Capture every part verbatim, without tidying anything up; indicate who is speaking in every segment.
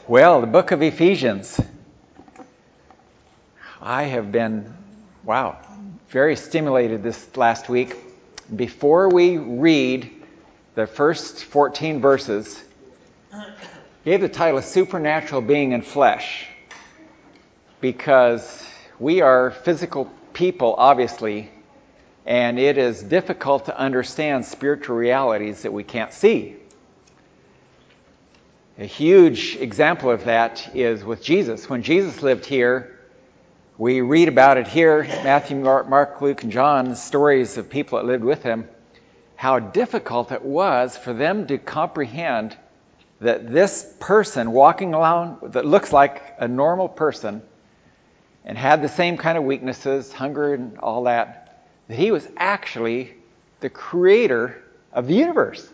Speaker 1: Well, the book of Ephesians. I have been, wow, very stimulated this last week. Before we read the first fourteen verses, gave the title Supernatural Being in Flesh, because we are physical people, obviously, and it is difficult to understand spiritual realities that we can't see. A huge example of that is with Jesus. When Jesus lived here, we read about it here, Matthew, Mark, Luke, and John, the stories of people that lived with him, how difficult it was for them to comprehend that this person walking around that looks like a normal person and had the same kind of weaknesses, hunger and all that, that he was actually the creator of the universe.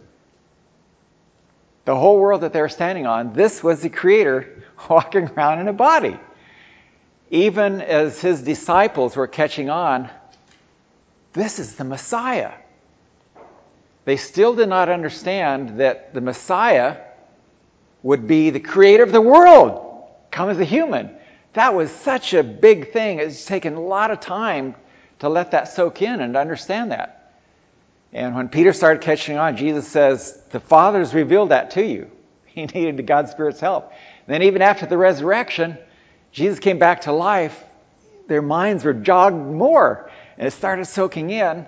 Speaker 1: The whole world that they're standing on, this was the creator walking around in a body. Even as his disciples were catching on, this is the Messiah. They still did not understand that the Messiah would be the creator of the world, come as a human. That was such a big thing. It's taken a lot of time to let that soak in and understand that. And when Peter started catching on, Jesus says, the Father's revealed that to you. He needed God's Spirit's help. And then even after the resurrection, Jesus came back to life. Their minds were jogged more. And it started soaking in.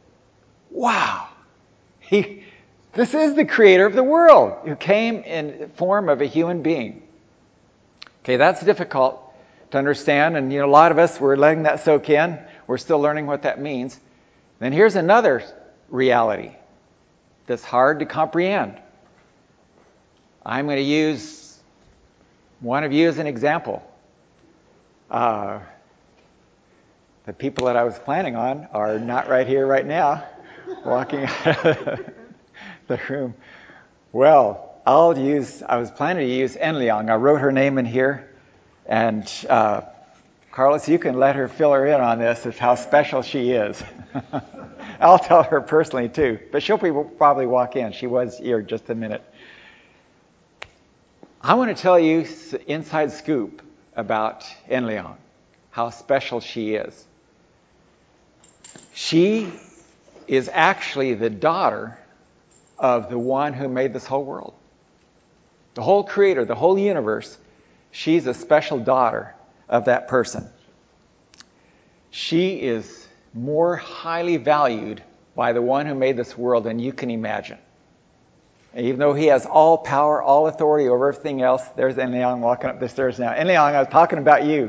Speaker 1: Wow. He, this is the creator of the world who came in the form of a human being. Okay, that's difficult to understand. And, you know, a lot of us, we're letting that soak in. We're still learning what that means. Then here's another reality that's hard to comprehend. I'm going to use one of you as an example. Uh, the people that I was planning on are not right here right now, walking out of the room. Well, I'll use, I was planning to use Enliang. I wrote her name in here, and uh, Carlos, you can let her fill her in on this, of how special she is. I'll tell her personally too, but she'll probably walk in. She was here just a minute. I want to tell you the inside scoop about Enliang, how special she is. She is actually the daughter of the one who made this whole world. The whole creator, the whole universe, she's a special daughter of that person. She is more highly valued by the one who made this world than you can imagine. And even though he has all power, all authority over everything else, there's Enliang walking up the stairs now. Enliang, I was talking about you.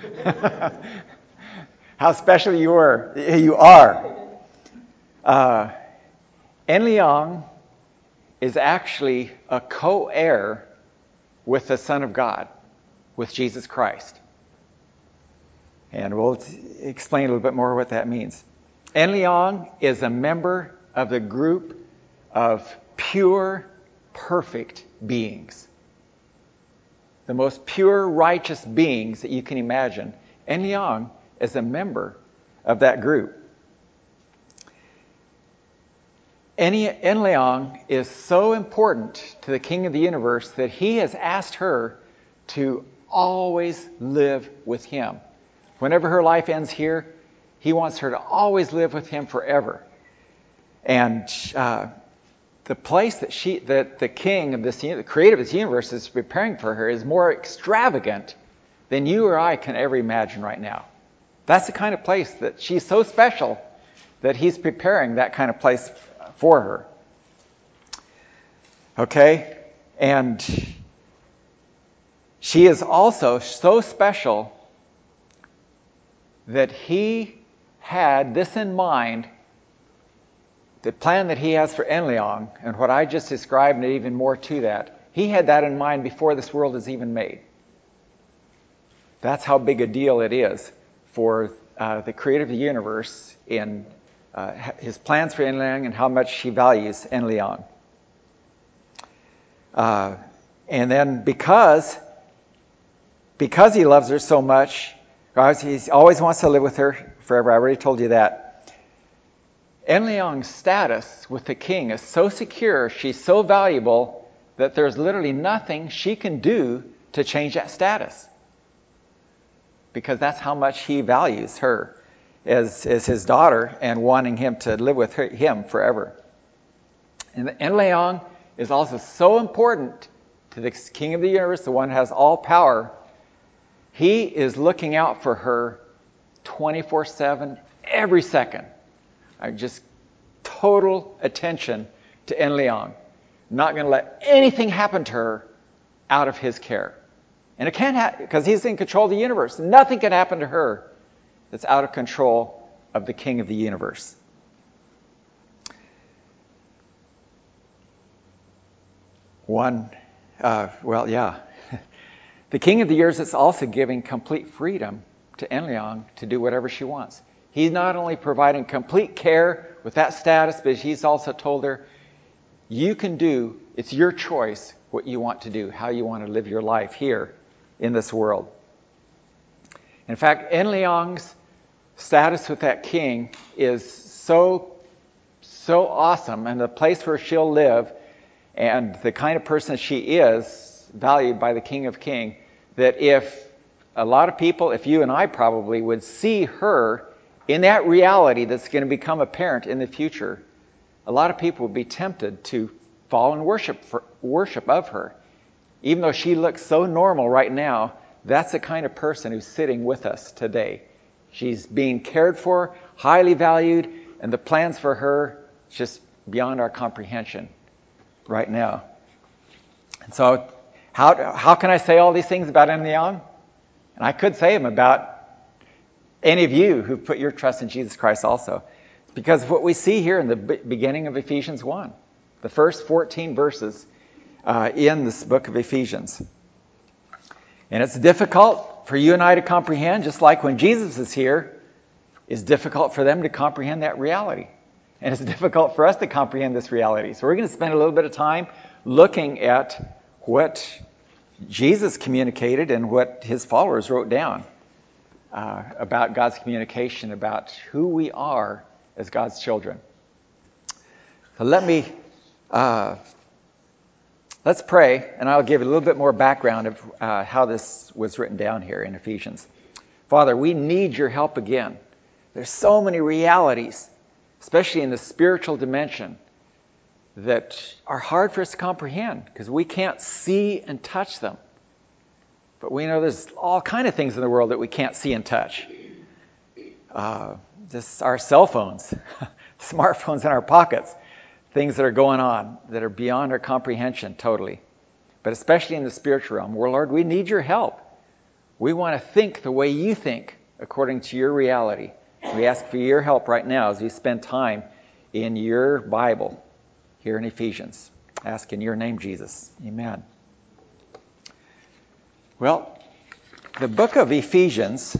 Speaker 1: How special you are. You are. Uh, Enliang is actually a co-heir with the Son of God, with Jesus Christ. And we'll t- explain a little bit more what that means. Enliang is a member of the group of pure, perfect beings. The most pure, righteous beings that you can imagine. Enliang is a member of that group. Enliang is so important to the King of the universe that he has asked her to always live with him. Whenever her life ends here, he wants her to always live with him forever. And uh, the place that she, that the king of this, the creator of this universe is preparing for her is more extravagant than you or I can ever imagine right now. That's the kind of place that she's so special that he's preparing that kind of place for her. Okay? And she is also so special that he had this in mind, the plan that he has for Enliang, and what I just described, and even more to that, he had that in mind before this world is even made. That's how big a deal it is for uh, the creator of the universe in uh, his plans for Enliang and how much he values Enliang. Uh, and then because, because he loves her so much, he always wants to live with her forever. I already told you that. Enliang's status with the king is so secure, she's so valuable, that there's literally nothing she can do to change that status, because that's how much he values her as, as his daughter and wanting him to live with her, him forever. And Enlil is also so important to the King of the universe, the one who has all power. He is looking out for her twenty-four seven, every second. I just total attention to Enlil. Not going to let anything happen to her out of his care. And it can't happen because he's in control of the universe. Nothing can happen to her that's out of control of the King of the universe. One, uh, well, yeah. The King of the universe is also giving complete freedom to Enlil to do whatever she wants. He's not only providing complete care with that status, but he's also told her, you can do, it's your choice what you want to do, how you want to live your life here in this world. In fact, Enlil's status with that king is so, so awesome, and the place where she'll live and the kind of person she is, valued by the King of Kings, that if a lot of people, if you and I probably would see her in that reality that's going to become apparent in the future, a lot of people would be tempted to fall in worship for, worship of her. Even though she looks so normal right now, that's the kind of person who's sitting with us today. She's being cared for, highly valued, and the plans for her just beyond our comprehension right now. And so how, how can I say all these things about Enlil? And I could say them about any of you who've put your trust in Jesus Christ also. Because of what we see here in the beginning of Ephesians one. The first fourteen verses uh, in this book of Ephesians. And it's difficult for you and I to comprehend, just like when Jesus is here, it's difficult for them to comprehend that reality. And it's difficult for us to comprehend this reality. So we're going to spend a little bit of time looking at what Jesus communicated and what his followers wrote down uh, about God's communication, about who we are as God's children. So let me, uh, let's pray, and I'll give a little bit more background of uh, how this was written down here in Ephesians. Father, we need your help again. There's so many realities, especially in the spiritual dimension, that are hard for us to comprehend because we can't see and touch them. But we know there's all kind of things in the world that we can't see and touch. Uh, just our cell phones, smartphones in our pockets, things that are going on that are beyond our comprehension totally. But especially in the spiritual realm, well, Lord, we need your help. We want to think the way you think according to your reality. We ask for your help right now as we spend time in your Bible here in Ephesians. Ask in your name, Jesus. Amen. Well, the book of Ephesians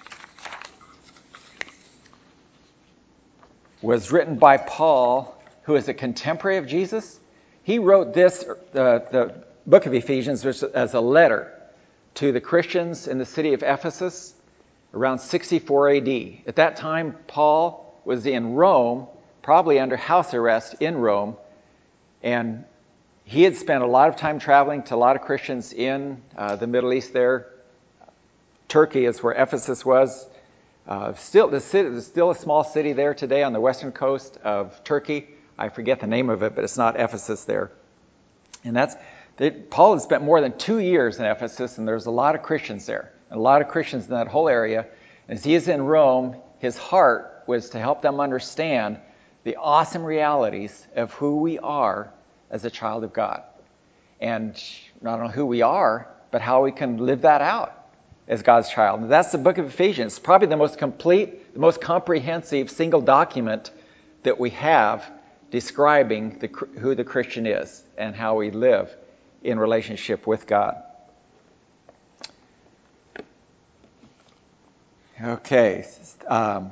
Speaker 1: was written by Paul, who is a contemporary of Jesus. He wrote this, uh, the book of Ephesians, as a letter to the Christians in the city of Ephesus around sixty-four A D. At that time, Paul was in Rome, probably under house arrest in Rome, and he had spent a lot of time traveling to a lot of Christians in uh, the Middle East there. Turkey is where Ephesus was. Uh, still, the city, there's still a small city there today on the western coast of Turkey. I forget the name of it, but it's not Ephesus there. And that's they, Paul had spent more than two years in Ephesus, and there's a lot of Christians there, and a lot of Christians in that whole area. As he is in Rome, his heart was to help them understand the awesome realities of who we are as a child of God. And not only who we are, but how we can live that out as God's child. And that's the book of Ephesians. It's probably the most complete, the most comprehensive single document that we have describing the, who the Christian is and how we live in relationship with God. Okay. Um,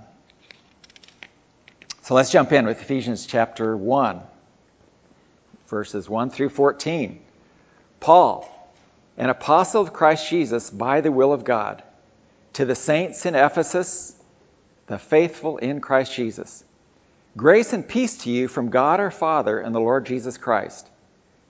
Speaker 1: so let's jump in with Ephesians chapter one. Verses one through fourteen. Paul, an apostle of Christ Jesus by the will of God, to the saints in Ephesus, the faithful in Christ Jesus. Grace and peace to you from God our Father and the Lord Jesus Christ.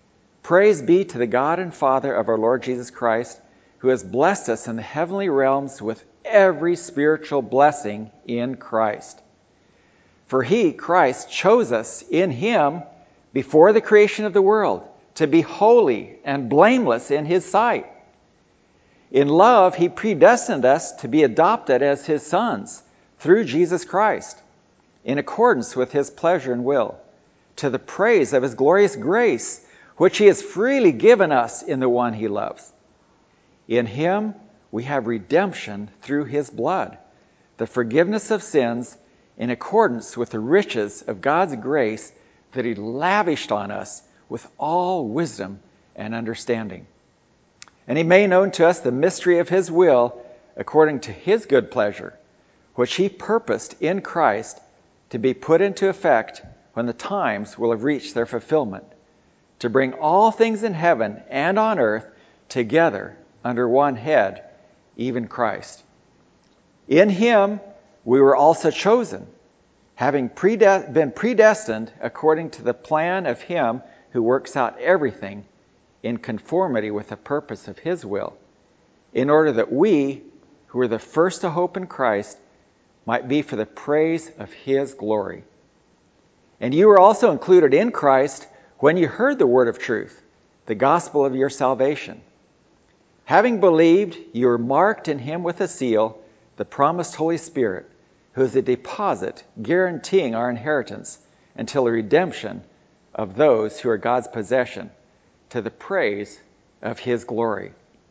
Speaker 1: Praise be to the God and Father of our Lord Jesus Christ, who has blessed us in the heavenly realms with every spiritual blessing in Christ. For he, Christ, chose us in him before the creation of the world to be holy and blameless in his sight. In love, he predestined us to be adopted as his sons through Jesus Christ, in accordance with his pleasure and will, to the praise of his glorious grace, which he has freely given us in the one he loves. In him we have redemption through his blood, the forgiveness of sins in accordance with the riches of God's grace that he lavished on us with all wisdom and understanding. And he made known to us the mystery of his will according to his good pleasure, which he purposed in Christ to be put into effect when the times will have reached their fulfillment, to bring all things in heaven and on earth together under one head, even Christ. In him we were also chosen, having prede- been predestined according to the plan of him who works out everything in conformity with the purpose of his will, in order that we, who were the first to hope in Christ, might be for the praise of his glory. And you were also included in Christ when you heard the word of truth, the gospel of your salvation. Having believed, you were marked in him with a seal, the promised Holy Spirit, who is a deposit guaranteeing our inheritance until the redemption of those who are God's possession, to the praise of his glory.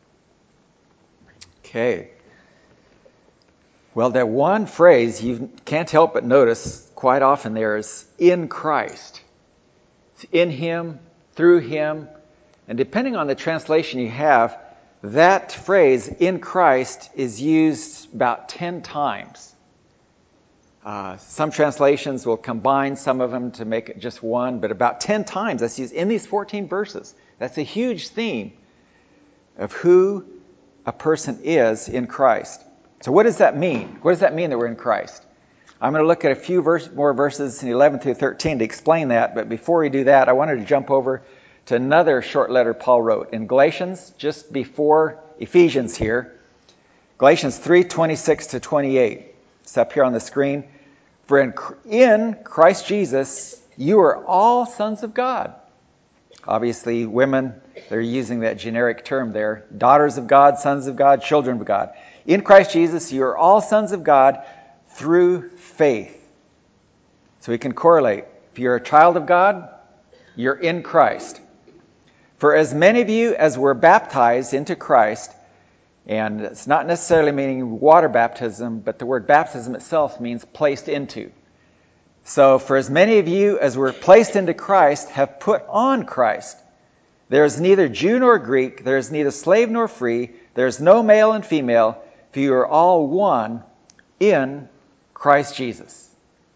Speaker 1: Okay. Well, that one phrase you can't help but notice quite often there is in Christ. It's in him, through him, and depending on the translation you have, that phrase in Christ is used about ten times. Uh, some translations will combine some of them to make it just one, but about ten times that's used in these fourteen verses. That's a huge theme of who a person is in Christ. So what does that mean? What does that mean that we're in Christ? I'm going to look at a few verse, more verses in eleven through thirteen to explain that, but before we do that, I wanted to jump over to another short letter Paul wrote in Galatians, just before Ephesians here. Galatians three, twenty-six to twenty-eight. It's up here on the screen. For in, in Christ Jesus, you are all sons of God. Obviously, women, they're using that generic term there. Daughters of God, sons of God, children of God. In Christ Jesus, you are all sons of God through faith. So we can correlate. If you're a child of God, you're in Christ. For as many of you as were baptized into Christ, and it's not necessarily meaning water baptism, but the word baptism itself means placed into. So for as many of you as were placed into Christ have put on Christ. There is neither Jew nor Greek, there is neither slave nor free, there is no male and female, for you are all one in Christ Jesus.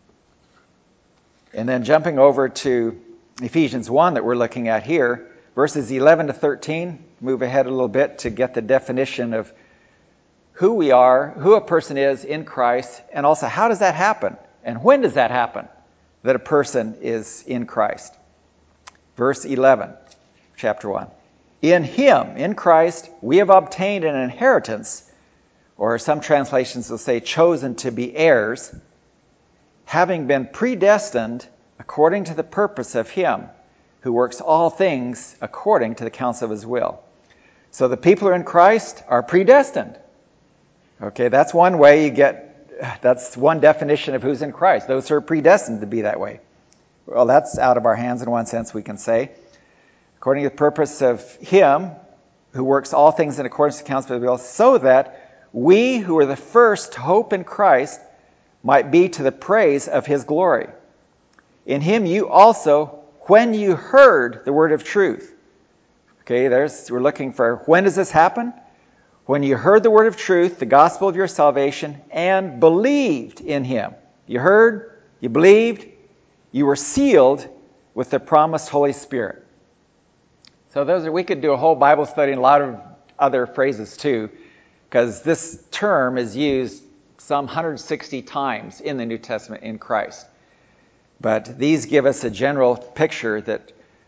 Speaker 1: And then jumping over to Ephesians one that we're looking at here, verses eleven to thirteen, move ahead a little bit to get the definition of who we are, who a person is in Christ, and also how does that happen? And when does that happen, that a person is in Christ? Verse eleven, chapter one. In him, in Christ, we have obtained an inheritance, or some translations will say chosen to be heirs, having been predestined according to the purpose of him who works all things according to the counsel of his will. So the people who are in Christ are predestined. Okay, that's one way you get, that's one definition of who's in Christ. Those who are predestined to be that way. Well, that's out of our hands in one sense, we can say. According to the purpose of him who works all things in accordance to the counsel of his will, so that we who are the first to hope in Christ might be to the praise of his glory. In him you also, when you heard the word of truth. Okay, there's, we're looking for when does this happen? When you heard the word of truth, the gospel of your salvation, and believed in him. You heard, you believed, you were sealed with the promised Holy Spirit. So those are, we could do a whole Bible study and a lot of other phrases too, because this term is used some one hundred sixty times in the New Testament in Christ. But these give us a general picture that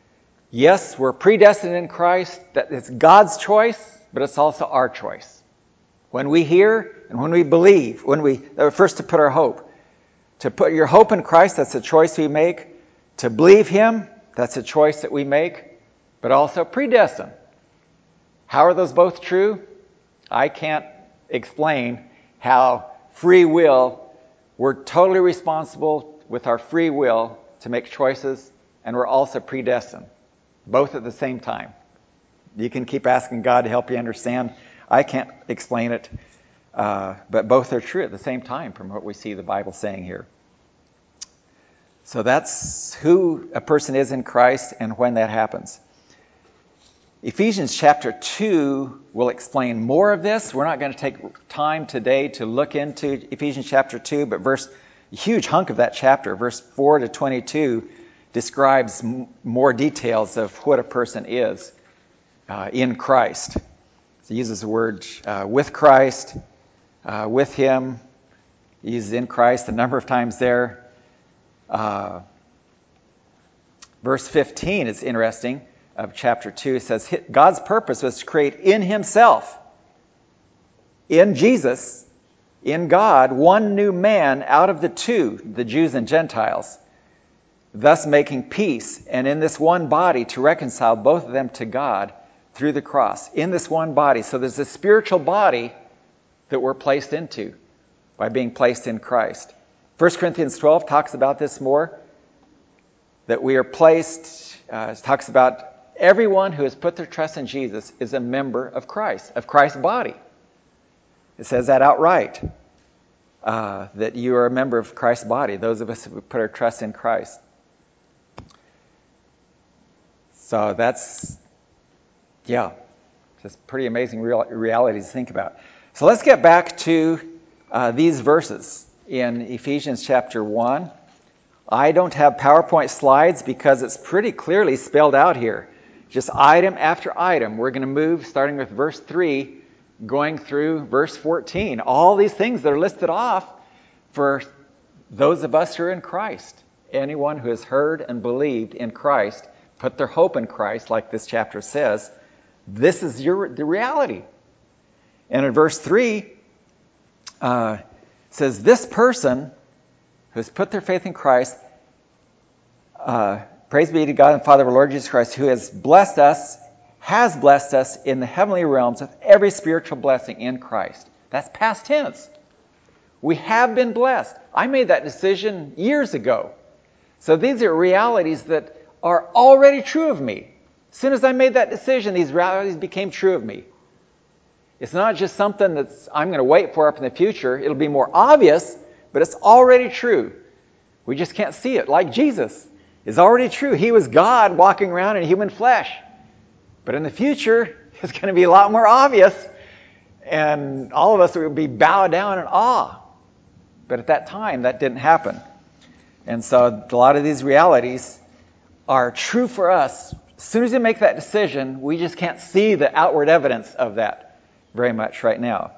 Speaker 1: Yes, we're predestined in Christ. That it's God's choice, but it's also our choice. When we hear and when we believe, when we first to put our hope. To put your hope in Christ, that's a choice we make. To believe Him, that's a choice that we make. But also predestined. How are those both true? I can't explain how free will, we're totally responsible with our free will to make choices, and we're also predestined. Both at the same time. You can keep asking God to help you understand. I can't explain it, uh, but both are true at the same time from what we see the Bible saying here. So that's who a person is in Christ and when that happens. Ephesians chapter two will explain more of this. We're not going to take time today to look into Ephesians chapter two, but verse, a huge hunk of that chapter, verse four to twenty-two, describes m- more details of what a person is uh, in Christ. He uses the word uh, with Christ, uh, with Him. He uses in Christ a number of times there. Uh, verse fifteen is interesting of chapter two. It says, God's purpose was to create in Himself, in Jesus, in God, one new man out of the two, the Jews and Gentiles, thus making peace, and in this one body to reconcile both of them to God through the cross. In this one body. So there's a spiritual body that we're placed into by being placed in Christ. First Corinthians twelve talks about this more, that we are placed, uh, it talks about everyone who has put their trust in Jesus is a member of Christ, of Christ's body. It says that outright, uh, that you are a member of Christ's body, those of us who put our trust in Christ. So that's, yeah, just pretty amazing real, reality to think about. So let's get back to uh, these verses in Ephesians chapter one. I don't have PowerPoint slides because it's pretty clearly spelled out here. Just item after item. We're going to move starting with verse three, going through verse fourteen. All these things that are listed off for those of us who are in Christ. Anyone who has heard and believed in Christ, put their hope in Christ, like this chapter says, this is your the reality. And in verse three, uh, it says, this person who has put their faith in Christ, uh, praise be to God and Father of our Lord Jesus Christ, who has blessed us, has blessed us in the heavenly realms with every spiritual blessing in Christ. That's past tense. We have been blessed. I made that decision years ago. So these are realities that are already true of me. As soon as I made that decision, these realities became true of me. It's not just something that's I'm going to wait for up in the future. It'll be more obvious, but it's already true. We just can't see it. Like Jesus is already true. He was God walking around in human flesh. But in the future, it's going to be a lot more obvious. And all of us will be bowed down in awe. But at that time, that didn't happen. And so a lot of these realities are true for us. As soon as you make that decision, we just can't see the outward evidence of that very much right now.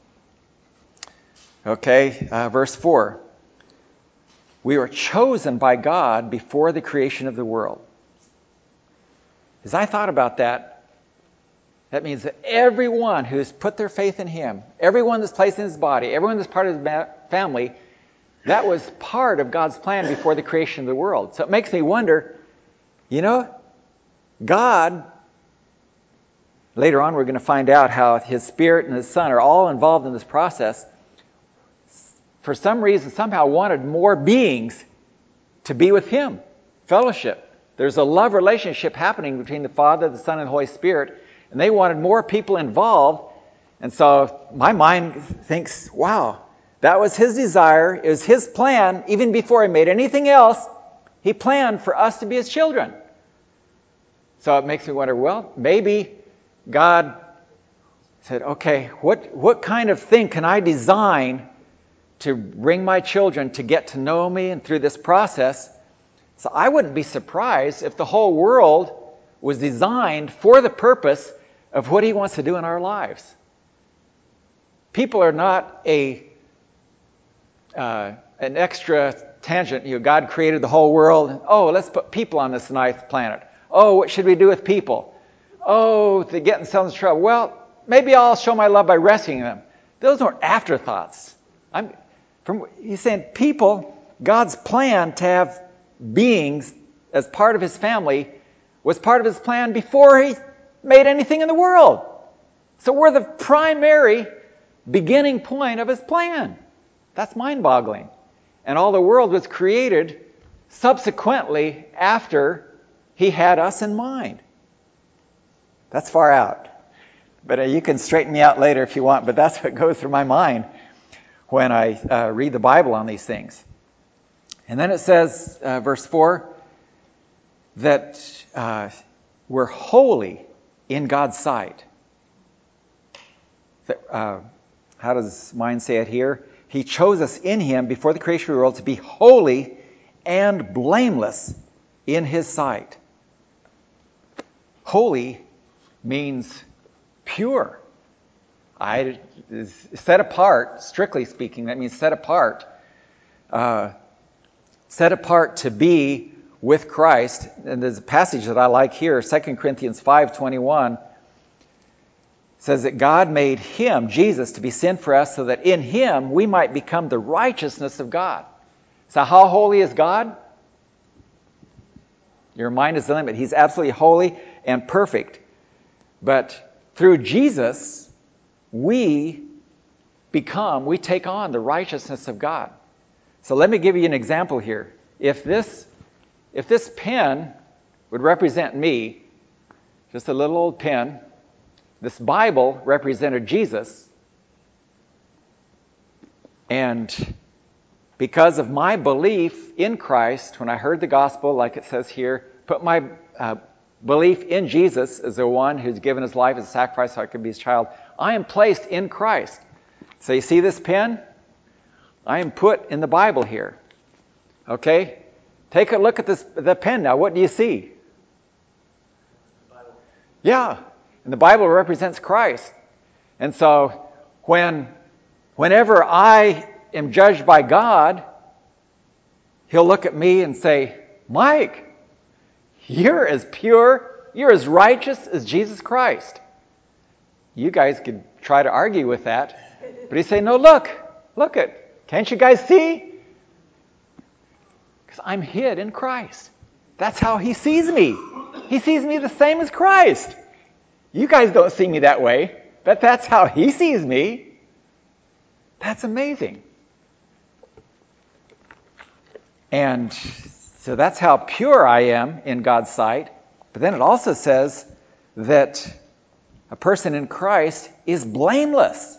Speaker 1: Okay, uh, verse four. We were chosen by God before the creation of the world. As I thought about that, that means that everyone who's put their faith in Him, everyone that's placed in His body, everyone that's part of His family, that was part of God's plan before the creation of the world. So it makes me wonder, you know, God, later on we're going to find out how His Spirit and His Son are all involved in this process. For some reason, somehow wanted more beings to be with Him, fellowship. There's a love relationship happening between the Father, the Son, and the Holy Spirit, and they wanted more people involved. And so my mind thinks, wow, that was His desire. It was His plan. Even before He made anything else, He planned for us to be His children. So it makes me wonder, well, maybe God said, okay, what, what kind of thing can I design to bring my children to get to know me and through this process? So I wouldn't be surprised if the whole world was designed for the purpose of what He wants to do in our lives. People are not a uh, an extra tangent. You know, God created the whole world. And, oh, let's put people on this ninth planet. Oh, what should we do with people? Oh, to get themselves in trouble. Well, maybe I'll show my love by rescuing them. Those aren't afterthoughts. I'm, from, he's saying people, God's plan to have beings as part of his family was part of his plan before he made anything in the world. So we're the primary beginning point of his plan. That's mind-boggling. And all the world was created subsequently after he had us in mind. That's far out. But uh, you can straighten me out later if you want, but that's what goes through my mind when I uh, read the Bible on these things. And then it says, uh, verse four, that uh, we're holy in God's sight. That, uh, how does mine say it here? He chose us in him before the creation of the world to be holy and blameless in his sight. Holy means pure. I is set apart, strictly speaking, that means set apart. Uh, set apart to be with Christ. And there's a passage that I like here, Second Corinthians five twenty-one. Says that God made him, Jesus, to be sin for us so that in him we might become the righteousness of God. So how holy is God? Your mind is the limit. He's absolutely holy and perfect. But through Jesus, we become, we take on the righteousness of God. So let me give you an example here. If this, if this pen would represent me, just a little old pen, this Bible represented Jesus, and because of my belief in Christ, when I heard the gospel, like it says here, put my uh, belief in Jesus as the one who's given his life as a sacrifice so I could be his child, I am placed in Christ. So you see this pen? I am put in the Bible here. Okay? Take a look at this the pen now. What do you see? Yeah. And the Bible represents Christ. And so when whenever I am judged by God, he'll look at me and say, Mike, you're as pure, you're as righteous as Jesus Christ. You guys could try to argue with that. But he'd say, no, look, look it. Can't you guys see? Because I'm hid in Christ. That's how he sees me. He sees me the same as Christ. You guys don't see me that way, but that's how he sees me. That's amazing. And so that's how pure I am in God's sight. But then it also says that a person in Christ is blameless.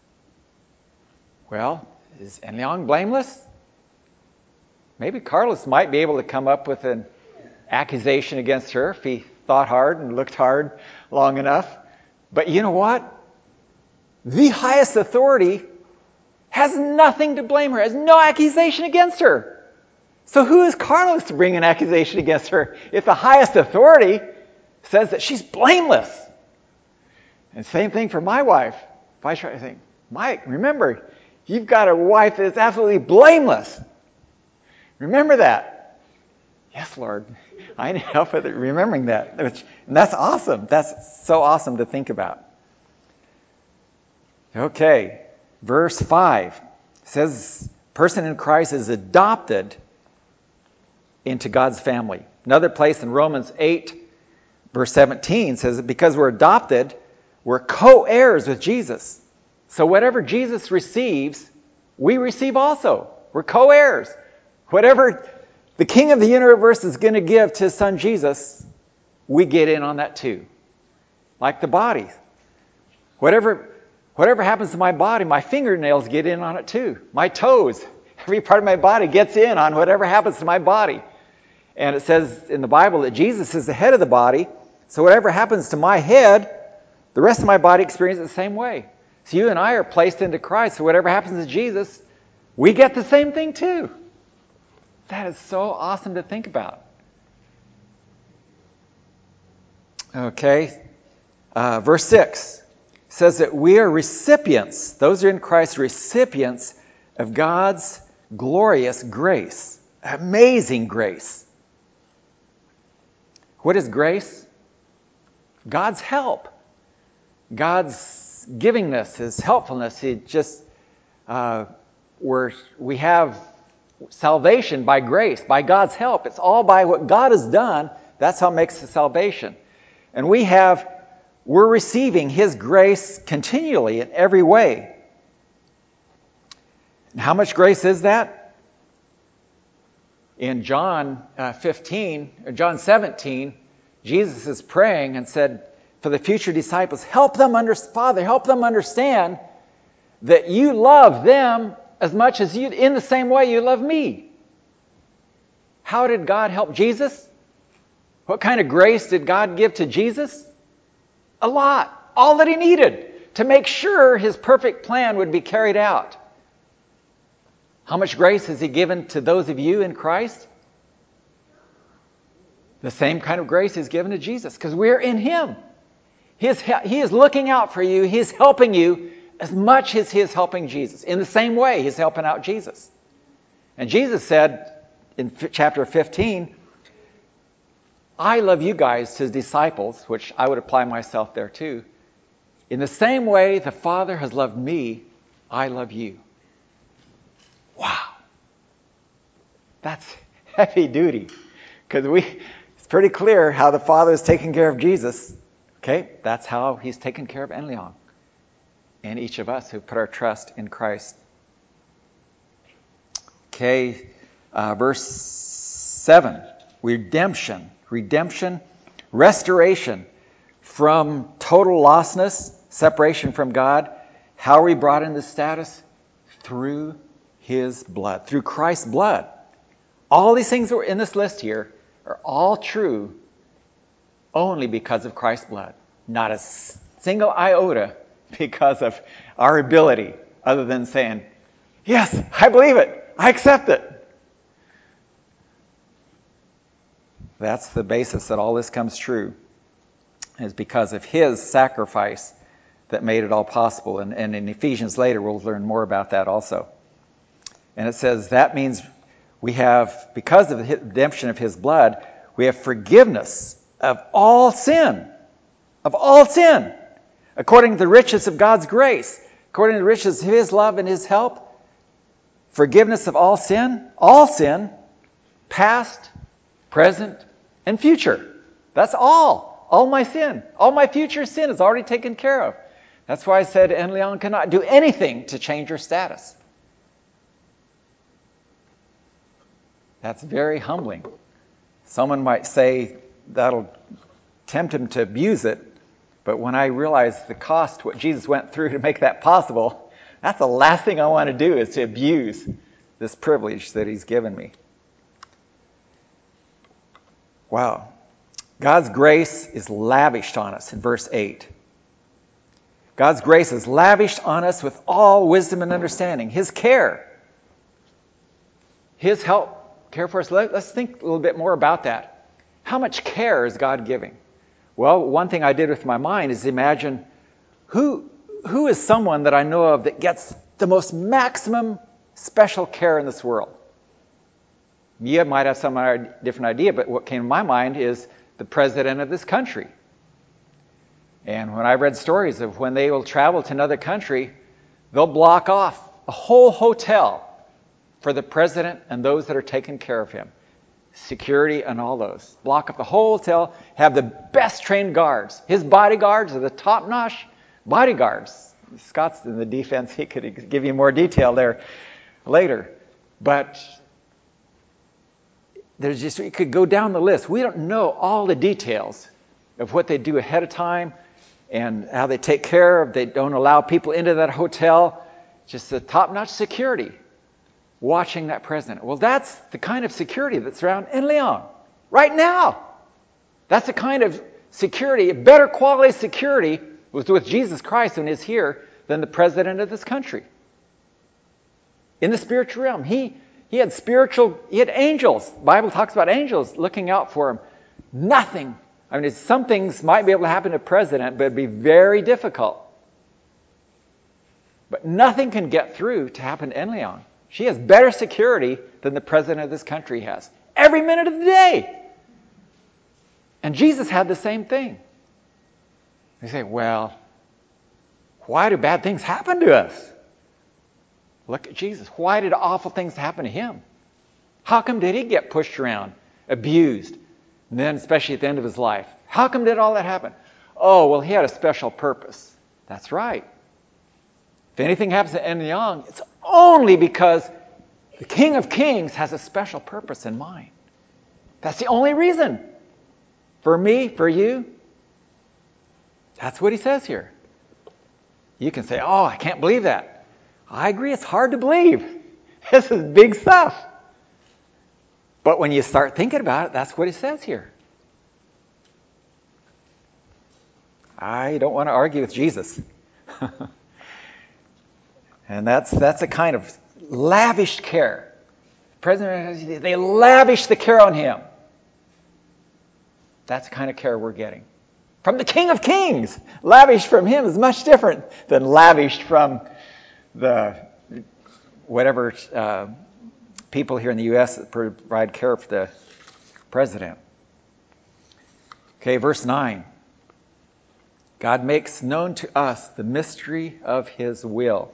Speaker 1: Well, is Enleong blameless? Maybe Carlos might be able to come up with an accusation against her if he thought hard and looked hard long enough. But you know what? The highest authority has nothing to blame her, has no accusation against her. So who is Carlos to bring an accusation against her if the highest authority says that she's blameless? And same thing for my wife. If I try to think, Mike, remember, you've got a wife that is absolutely blameless. Remember that. Yes, Lord. I need help with it, remembering that. Which, and that's awesome. That's so awesome to think about. Okay. Verse five says, person in Christ is adopted into God's family. Another place in Romans eight, verse seventeen says that because we're adopted, we're co-heirs with Jesus. So whatever Jesus receives, we receive also. We're co-heirs. Whatever the King of the universe is going to give to his son Jesus, we get in on that too. Like the body. Whatever, whatever happens to my body, my fingernails get in on it too. My toes, every part of my body gets in on whatever happens to my body. And it says in the Bible that Jesus is the head of the body. So whatever happens to my head, the rest of my body experiences the same way. So you and I are placed into Christ. So whatever happens to Jesus, we get the same thing too. That is so awesome to think about. Okay. Uh, verse six says that we are recipients, those who are in Christ, recipients of God's glorious grace. Amazing grace. What is grace? God's help. God's givingness, His helpfulness. He just, uh, we're, we have salvation by grace, by God's help. It's all by what God has done. That's how it makes the salvation. And we have, we're receiving His grace continually in every way. And how much grace is that? In John uh, fifteen, or John seventeen, Jesus is praying and said, for the future disciples, help them under, Father, help them understand that you love them as much as you, in the same way you love me. How did God help Jesus? What kind of grace did God give to Jesus? A lot. All that He needed to make sure His perfect plan would be carried out. How much grace has He given to those of you in Christ? The same kind of grace He's given to Jesus, because we're in Him. He is, he is looking out for you. He's helping you as much as He is helping Jesus. In the same way, He's helping out Jesus. And Jesus said in chapter fifteen, I love you guys, His disciples, which I would apply myself there too. In the same way the Father has loved me, I love you. Wow. That's heavy duty. Because we, it's pretty clear how the Father is taking care of Jesus. Okay, that's how He's taken care of Enleon and each of us who put our trust in Christ. Okay, uh, verse seven, redemption. Redemption, restoration from total lostness, separation from God. How are we brought into this status? Through His blood, through Christ's blood. All these things that were in this list here are all true only because of Christ's blood. Not a single iota because of our ability, other than saying, yes, I believe it, I accept it. That's the basis that all this comes true, is because of His sacrifice that made it all possible. And, and in Ephesians later, we'll learn more about that also. And it says that means we have, because of the redemption of His blood, we have forgiveness of all sin, of all sin, according to the riches of God's grace, according to the riches of His love and His help. Forgiveness of all sin, all sin, past, present, and future. That's all. All my sin. All my future sin is already taken care of. That's why I said Enleon cannot do anything to change her status. That's very humbling. Someone might say that'll tempt him to abuse it, but when I realize the cost, what Jesus went through to make that possible, that's the last thing I want to do, is to abuse this privilege that He's given me. Wow. God's grace is lavished on us in verse eight. God's grace is lavished on us with all wisdom and understanding. His care, His help, care for us. Let's think a little bit more about that. How much care is God giving? Well, one thing I did with my mind is imagine who, who is someone that I know of that gets the most maximum special care in this world. You might have some different idea, but what came to my mind is the president of this country. And when I read stories of when they will travel to another country, they'll block off a whole hotel for the president and those that are taking care of him. Security and all those. Block up the whole hotel, have the best trained guards. His bodyguards are the top-notch bodyguards. Scott's in the defense. He could give you more detail there later. But there's just, you could go down the list. We don't know all the details of what they do ahead of time and how they take care of. They don't allow people into that hotel. Just the top-notch security watching that president. Well, that's the kind of security that's around Enleon right now. That's the kind of security, a better quality security was with Jesus Christ when He's here than the president of this country. In the spiritual realm, he He had spiritual, he had angels. The Bible talks about angels looking out for him. Nothing. I mean, some things might be able to happen to a president, but it'd be very difficult. But nothing can get through to happen to Enleon. She has better security than the president of this country has. Every minute of the day. And Jesus had the same thing. You say, well, why do bad things happen to us? Look at Jesus. Why did awful things happen to him? How come did he get pushed around, abused, and then especially at the end of his life? How come did all that happen? Oh, well, he had a special purpose. That's right. If anything happens to En Young, it's only because the King of Kings has a special purpose in mind. That's the only reason. For me, for you. That's what he says here. You can say, oh, I can't believe that. I agree, it's hard to believe. This is big stuff. But when you start thinking about it, that's what he says here. I don't want to argue with Jesus. And that's that's a kind of lavish care. President, they lavish the care on him. That's the kind of care we're getting. From the King of Kings. Lavished from him is much different than lavished from the whatever uh, people here in the U S that provide care for the president. Okay, verse nine. God makes known to us the mystery of his will.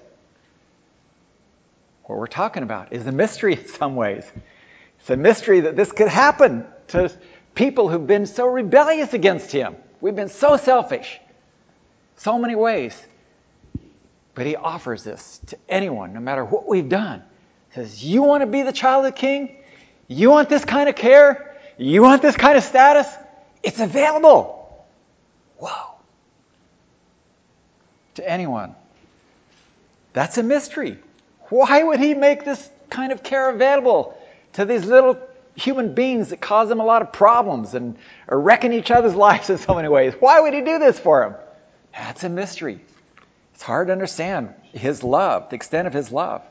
Speaker 1: What we're talking about is a mystery in some ways. It's a mystery that this could happen to people who've been so rebellious against him. We've been so selfish. So many ways. But he offers this to anyone, no matter what we've done. He says, you want to be the child of the king? You want this kind of care? You want this kind of status? It's available. Whoa. To anyone. That's a mystery. Why would he make this kind of care available to these little human beings that cause them a lot of problems and are wrecking each other's lives in so many ways? Why would he do this for them? That's a mystery. It's hard to understand his love, the extent of his love.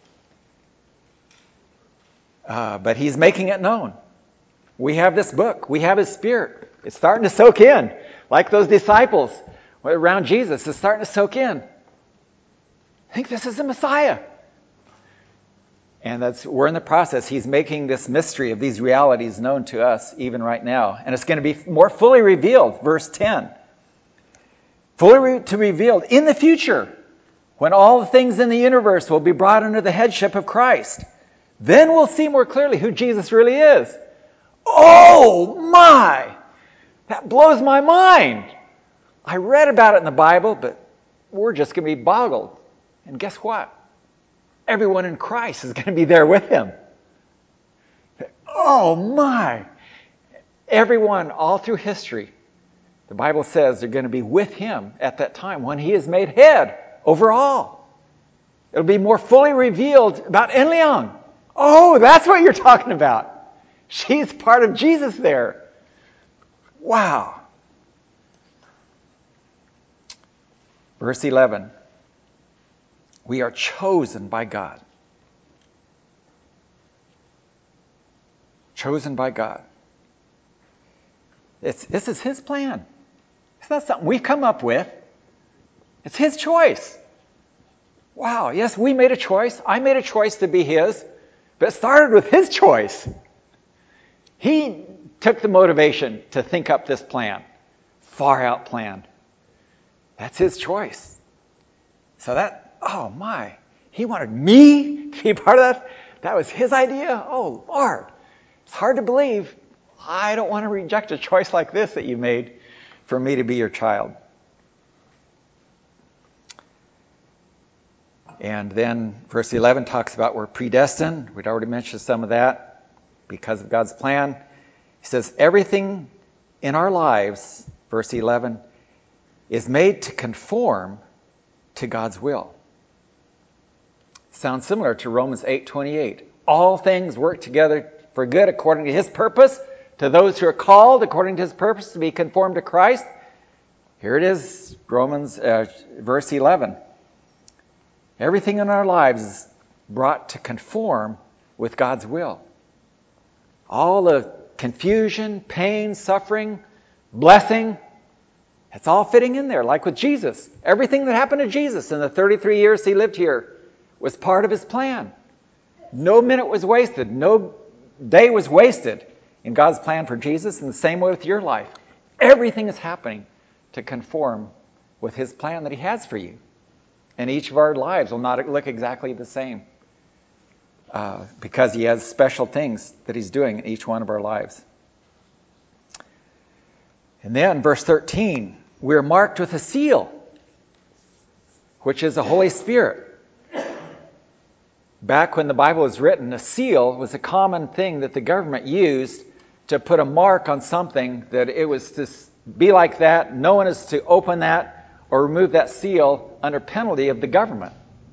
Speaker 1: Uh, but he's making it known. We have this book. We have his Spirit. It's starting to soak in. Like those disciples around Jesus. It's starting to soak in. I think this is the Messiah. And that's we're in the process. He's making this mystery of these realities known to us even right now. And it's going to be more fully revealed. Verse ten. Fully re- to revealed in the future, when all the things in the universe will be brought under the headship of Christ. Then we'll see more clearly who Jesus really is. Oh my! That blows my mind. I read about it in the Bible, but we're just going to be boggled. And guess what? Everyone in Christ is going to be there with him. Oh my! Everyone all through history, the Bible says they're going to be with him at that time when he is made head over all. It'll be more fully revealed about En Leon. Oh, that's what you're talking about. She's part of Jesus there. Wow. Verse eleven. We are chosen by God. Chosen by God. It's, this is his plan. It's not something we've come up with. It's his choice. Wow, yes, we made a choice. I made a choice to be his. But it started with his choice. He took the motivation to think up this plan. Far out plan. That's his choice. So that, oh my, he wanted me to be part of that. That was his idea. Oh Lord, it's hard to believe. I don't want to reject a choice like this that you made for me to be your child. And then verse eleven talks about we're predestined. We'd already mentioned some of that because of God's plan. He says everything in our lives, verse eleven, is made to conform to God's will. Sounds similar to Romans eight twenty-eight. All things work together for good according to his purpose, to those who are called according to his purpose to be conformed to Christ. Here it is, Romans uh, verse eleven. Everything in our lives is brought to conform with God's will. All the confusion, pain, suffering, blessing, it's all fitting in there, like with Jesus. Everything that happened to Jesus in the thirty-three years he lived here was part of his plan. No minute was wasted. No day was wasted in God's plan for Jesus, and the same way with your life. Everything is happening to conform with his plan that he has for you. And each of our lives will not look exactly the same uh, because he has special things that he's doing in each one of our lives. And then verse thirteen, we're marked with a seal, which is the Holy Spirit. Back when the Bible was written, a seal was a common thing that the government used to put a mark on something, that it was to be like that. No one is to open that or remove that seal under penalty of the government.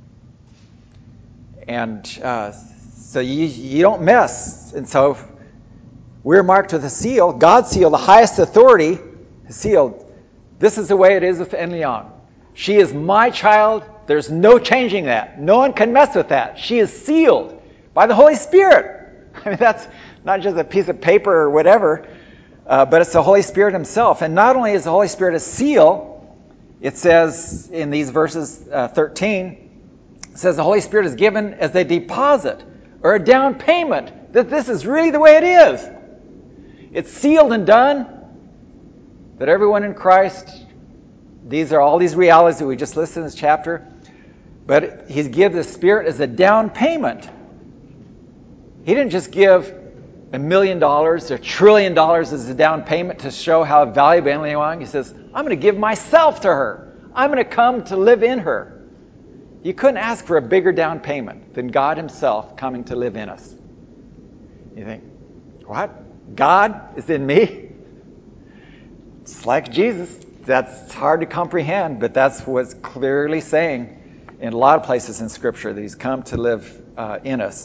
Speaker 1: And uh, so you, you don't mess. And so we're marked with a seal, God's seal, the highest authority, sealed. This is the way it is with En Leon. She is my child. There's no changing that. No one can mess with that. She is sealed by the Holy Spirit. I mean, that's not just a piece of paper or whatever, uh, but it's the Holy Spirit himself. And not only is the Holy Spirit a seal, it says in these verses uh, thirteen, it says the Holy Spirit is given as a deposit or a down payment, that this is really the way it is. It's sealed and done, that everyone in Christ, these are all these realities that we just listed in this chapter, but he's given the Spirit as a down payment. He didn't just give a million dollars or a trillion dollars as a down payment to show how valuable En Leon. He says, I'm going to give myself to her. I'm going to come to live in her. You couldn't ask for a bigger down payment than God himself coming to live in us. You think, what? God is in me? It's like Jesus. That's hard to comprehend, but that's what's clearly saying in a lot of places in Scripture, that he's come to live uh, in us.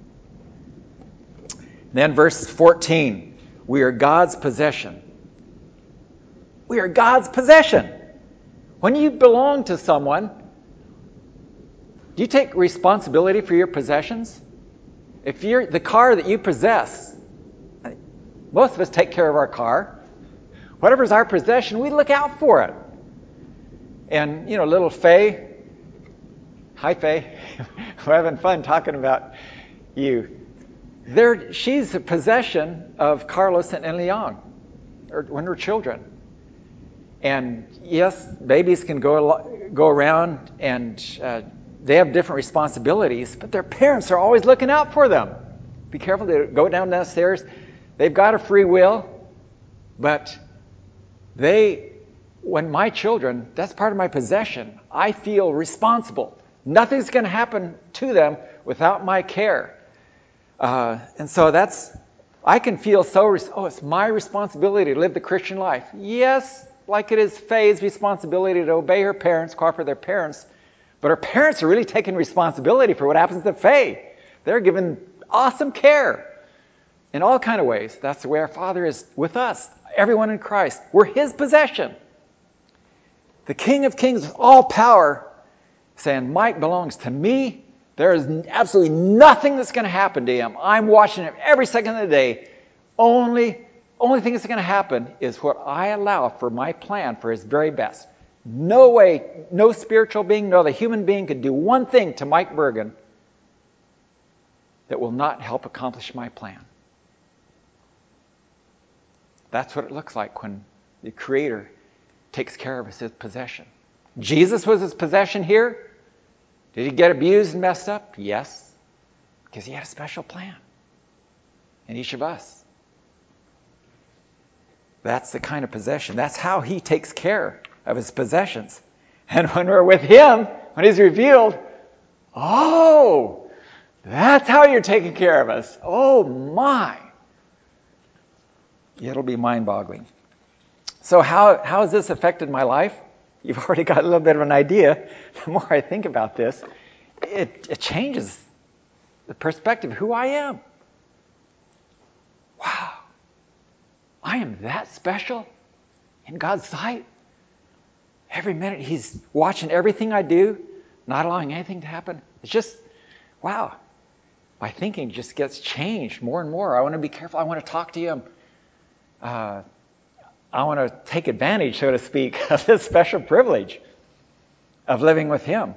Speaker 1: Then verse fourteen, we are God's possession. We are God's possession. When you belong to someone, do you take responsibility for your possessions? If you're the car that you possess, most of us take care of our car. Whatever's our possession, we look out for it. And, you know, little Faye, hi Faye, we're having fun talking about you. There, she's a possession of Carlos and En Leon, or when we're children. And yes, babies can go go around and uh, they have different responsibilities, but their parents are always looking out for them. Be careful, they go down the stairs. They've got a free will, but they, when my children, that's part of my possession. I feel responsible. Nothing's going to happen to them without my care. Uh, and so that's, I can feel so, oh, it's my responsibility to live the Christian life. Yes, like it is Faye's responsibility to obey her parents, cooperate with their parents. But her parents are really taking responsibility for what happens to Faye. They're given awesome care in all kind of ways. That's the way our Father is with us. Everyone in Christ. We're his possession. The King of Kings with all power saying, Mike belongs to me. There is absolutely nothing that's going to happen to him. I'm watching him every second of the day. Only, only thing that's going to happen is what I allow for my plan for his very best. No way, no spiritual being, no other human being could do one thing to Mike Bergen that will not help accomplish my plan. That's what it looks like when the Creator takes care of his possession. Jesus was his possession here. Did he get abused and messed up? Yes, because he had a special plan in each of us. That's the kind of possession. That's how he takes care of his possessions. And when we're with him, when he's revealed, oh, that's how you're taking care of us. Oh, my. It'll be mind-boggling. So how, how has this affected my life? You've already got a little bit of an idea. The more I think about this, it, it changes the perspective of who I am. Wow. I am that special in God's sight. Every minute he's watching everything I do, not allowing anything to happen. It's just, wow. My thinking just gets changed more and more. I want to be careful. I want to talk to him. Uh, I want to take advantage, so to speak, of this special privilege of living with him.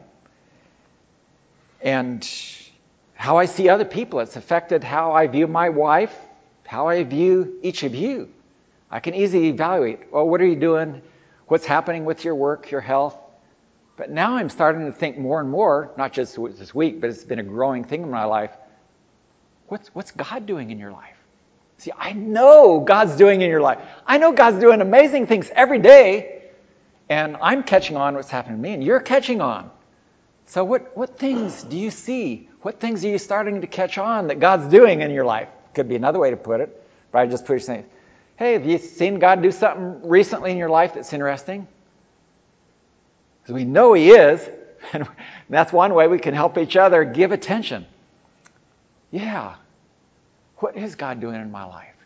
Speaker 1: And how I see other people, it's affected how I view my wife how I view each of you. I can easily evaluate, well, what are you doing? What's happening with your work, your health? But now I'm starting to think more and more, not just this week, but it's been a growing thing in my life. What's, what's God doing in your life? See, I know God's doing in your life. I know God's doing amazing things every day, and I'm catching on what's happening to me, and you're catching on. So what, what things do you see? What things are you starting to catch on that God's doing in your life? Could be another way to put it, but I just put it saying, hey, have you seen God do something recently in your life that's interesting? Because we know He is, and that's one way we can help each other give attention. Yeah, what is God doing in my life?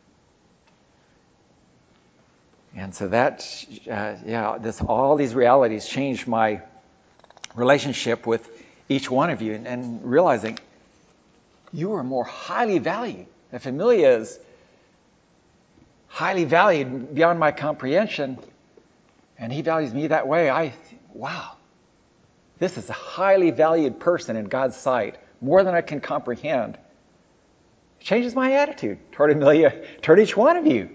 Speaker 1: And so that, uh, yeah, this all these realities changed my relationship with each one of you, and, and realizing you are more highly valued. If Amelia is highly valued beyond my comprehension, and he values me that way, I, wow, this is a highly valued person in God's sight, more than I can comprehend. It changes my attitude toward Amelia, toward each one of you.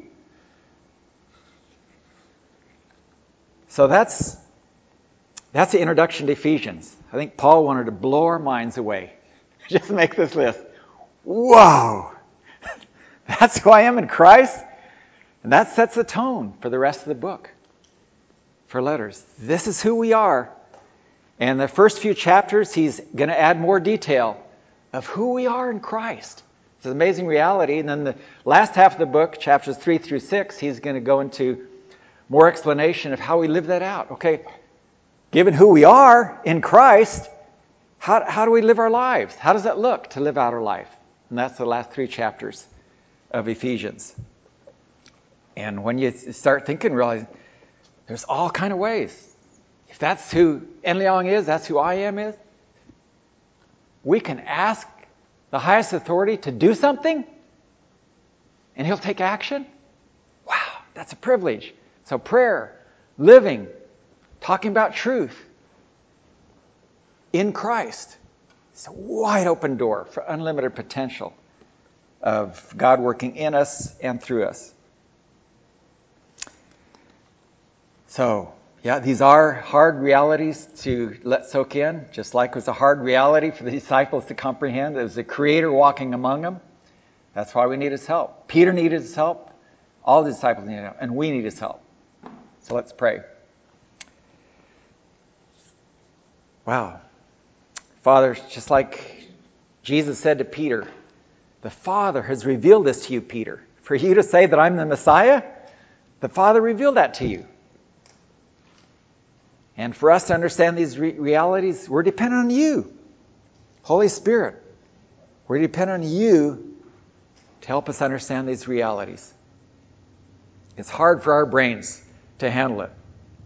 Speaker 1: So that's that's the introduction to Ephesians. I think Paul wanted to blow our minds away. Just make this list. Whoa! That's who I am in Christ? And that sets the tone for the rest of the book. For letters. This is who we are. And the first few chapters, he's going to add more detail of who we are in Christ. It's an amazing reality. And then the last half of the book, chapters three through six, he's going to go into more explanation of how we live that out. Okay, given who we are in Christ, how, how do we live our lives? How does that look to live out our life? And that's the last three chapters of Ephesians. And when you start thinking, realize there's all kind of ways. If that's who En Leong is, that's who I am is. We can ask the highest authority to do something, and He'll take action. Wow, that's a privilege. So prayer, living, talking about truth in Christ. It's a wide open door for unlimited potential of God working in us and through us. So, yeah, these are hard realities to let soak in, just like it was a hard reality for the disciples to comprehend. There was a Creator walking among them. That's why we need His help. Peter needed His help. All the disciples needed help, and we need His help. So let's pray. Wow. Father, just like Jesus said to Peter, the Father has revealed this to you, Peter. For you to say that I'm the Messiah, the Father revealed that to you. And for us to understand these re- realities, we're dependent on you, Holy Spirit. We're dependent on you to help us understand these realities. It's hard for our brains to handle it.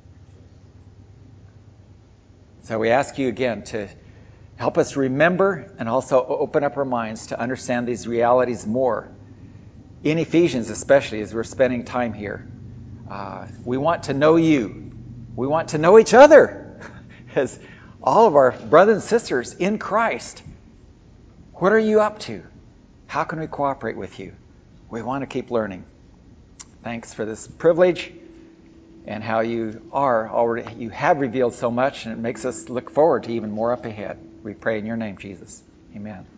Speaker 1: So we ask you again to help us remember and also open up our minds to understand these realities more. In Ephesians especially, as we're spending time here, uh, we want to know you. We want to know each other as all of our brothers and sisters in Christ. What are you up to? How can we cooperate with you? We want to keep learning. Thanks for this privilege and how you are already, you have revealed so much, and it makes us look forward to even more up ahead. We pray in your name, Jesus. Amen.